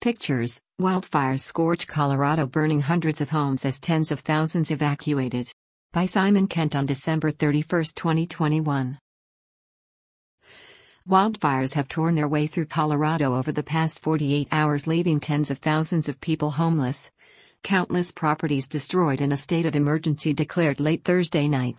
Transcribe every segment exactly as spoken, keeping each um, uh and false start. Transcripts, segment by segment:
Pictures: Wildfires scorch Colorado, burning hundreds of homes as tens of thousands evacuated. By Simon Kent on December thirty-first, twenty twenty-one. Wildfires have torn their way through Colorado over the past forty-eight hours, leaving tens of thousands of people homeless. Countless properties destroyed and a state of emergency declared late Thursday night.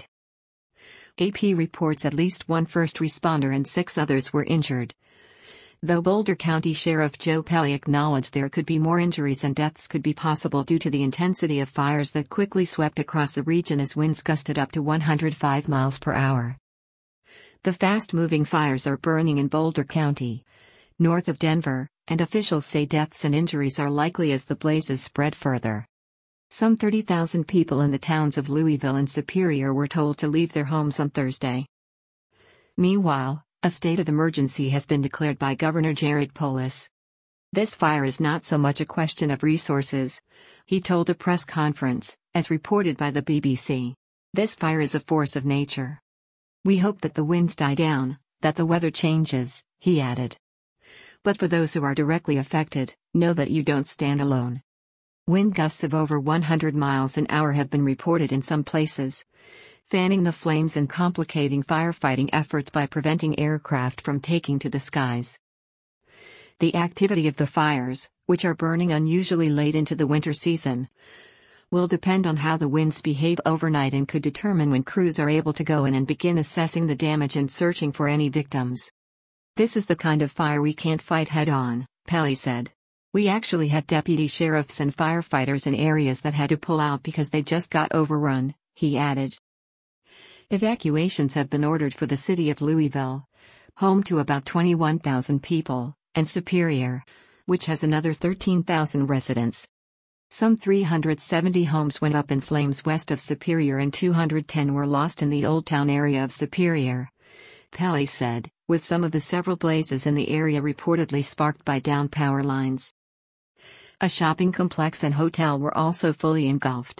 A P reports at least one first responder and six others were injured. Though Boulder County Sheriff Joe Pelley acknowledged there could be more injuries and deaths could be possible due to the intensity of fires that quickly swept across the region as winds gusted up to one hundred five miles per hour. The fast-moving fires are burning in Boulder County, north of Denver, and officials say deaths and injuries are likely as the blazes spread further. Some thirty thousand people in the towns of Louisville and Superior were told to leave their homes on Thursday. Meanwhile, a state of emergency has been declared by Governor Jared Polis. This fire is not so much a question of resources, he told a press conference, as reported by the B B C. This fire is a force of nature. We hope that the winds die down, that the weather changes, he added. But for those who are directly affected, know that you don't stand alone. Wind gusts of over one hundred miles an hour have been reported in some places, fanning the flames and complicating firefighting efforts by preventing aircraft from taking to the skies. The activity of the fires, which are burning unusually late into the winter season, will depend on how the winds behave overnight and could determine when crews are able to go in and begin assessing the damage and searching for any victims. This is the kind of fire we can't fight head-on, Pelley said. We actually had deputy sheriffs and firefighters in areas that had to pull out because they just got overrun, he added. Evacuations have been ordered for the city of Louisville, home to about twenty-one thousand people, and Superior, which has another thirteen thousand residents. Some three hundred seventy homes went up in flames west of Superior and two hundred ten were lost in the Old Town area of Superior, Pelley said, with some of the several blazes in the area reportedly sparked by downed power lines. A shopping complex and hotel were also fully engulfed.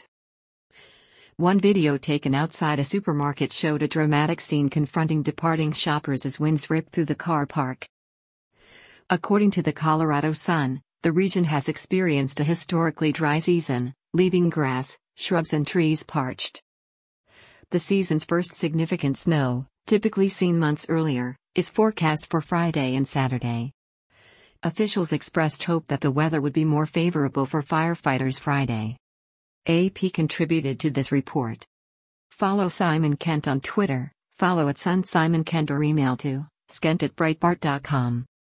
One video taken outside a supermarket showed a dramatic scene confronting departing shoppers as winds ripped through the car park. According to the Colorado Sun, the region has experienced a historically dry season, leaving grass, shrubs and trees parched. The season's first significant snow, typically seen months earlier, is forecast for Friday and Saturday. Officials expressed hope that the weather would be more favorable for firefighters Friday. A P contributed to this report. Follow Simon Kent on Twitter, follow at Sun Simon Kent or email to skent at breitbart dot com.